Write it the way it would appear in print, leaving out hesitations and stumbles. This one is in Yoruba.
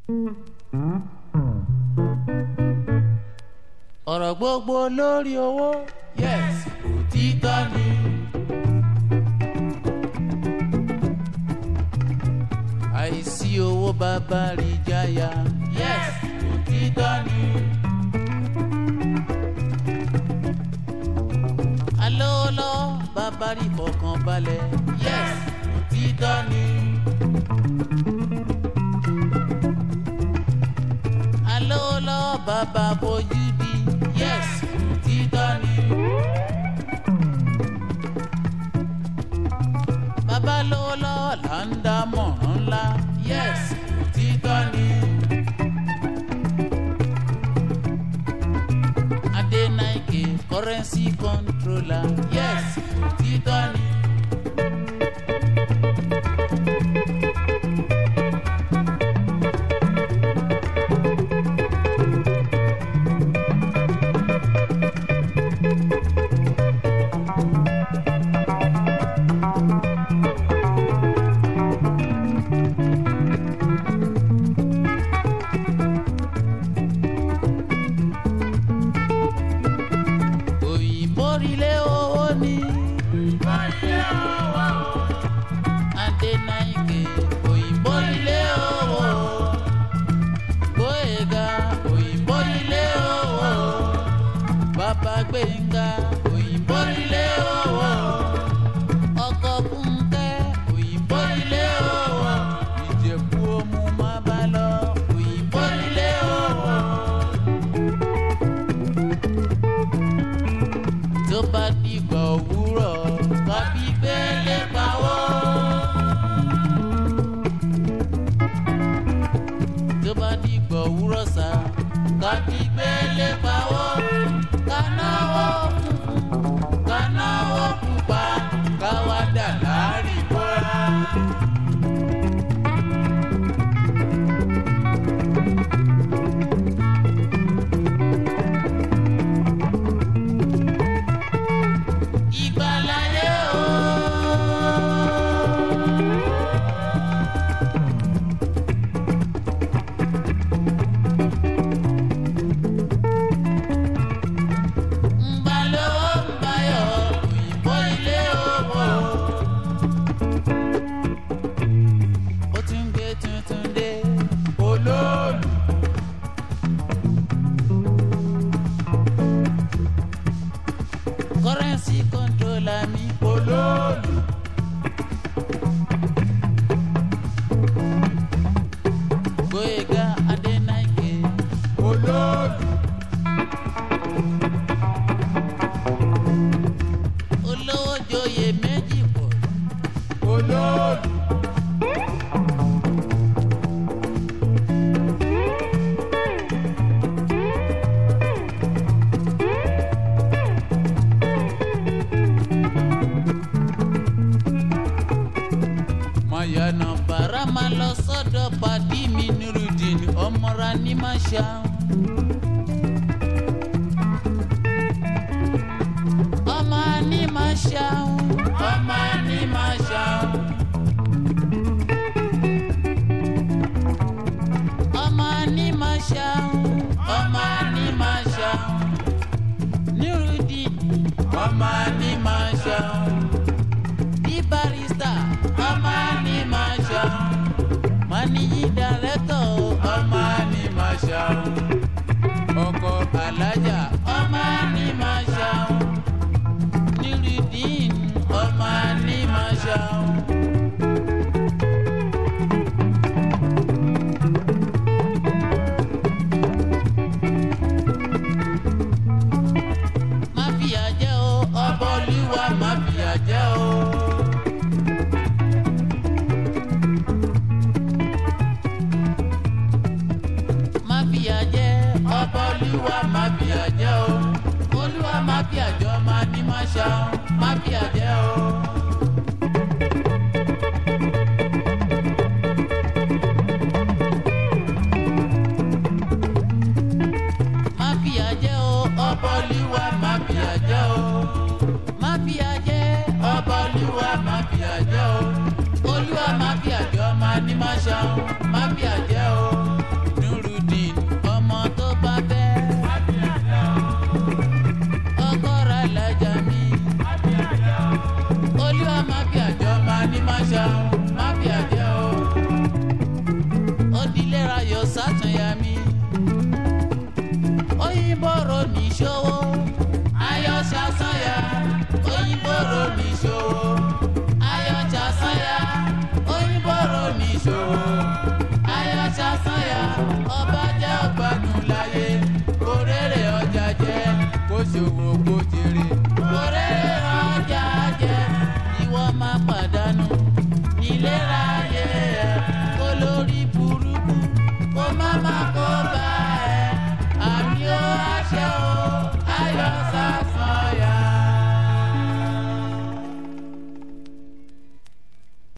ọ̀rọ̀ gbogbo lórí owó yes òtítọ́ ni. àìsí owó bàbá rí jáyà yes òtítọ́ ni. alóòlọ́ bàbá rí fọkàn balẹ̀ yes òtítọ́ ni. alóòlọ́ bàbá bójú di yes òtítọ́ ni. bàbá lóòlọ́ là ń dá mọ̀ràn ńlá yes òtítọ́ ni. Adenike currency controller yes òtítọ́ ni. Gbẹ̀ngà òyìnbó ilé owó ọkọ̀ Fúnkẹ́ òyìnbó ilé owó Ìjẹ̀bú Òmu má bá lọ òyìnbó ilé owó. tó bá dìgbà òwúrọ̀ kábí gbélé pawó. tó bá dìgbà òwúrọ̀ sá kábí gbélé pawó. Kanáwó pupa káwá dà láàrin bọ́ra. Ìgbàláyé o. Currency controller mi olóòlù. Gbóyèga Adénáìké olóòlù. olówó joyè méjì pọ̀ olóòlù. Mayana bara ma lọ sọ́dọ̀ pàdí mi Nurudeen ọmọra ní Máṣá. ọmọ ní Máṣá ọmọ ní Máṣá. ọmọ ní Máṣá ọmọ ní Máṣá. Nurudeen ọmọ ní Máṣá. Bí barista ọmọ ní Máṣá. Managing director ọmọ ní Máṣá. ọkọ alájà ọmọ ní Máṣá. Nurudeen ọmọ ní Máṣá. Má fìyà jẹ o ọba Olúwa má fìyà jẹ o. ọba Olúwa má fìyà jẹ o. Olúwa má fìyà jẹ ọmọ ní Máṣá má fìyà jẹ o.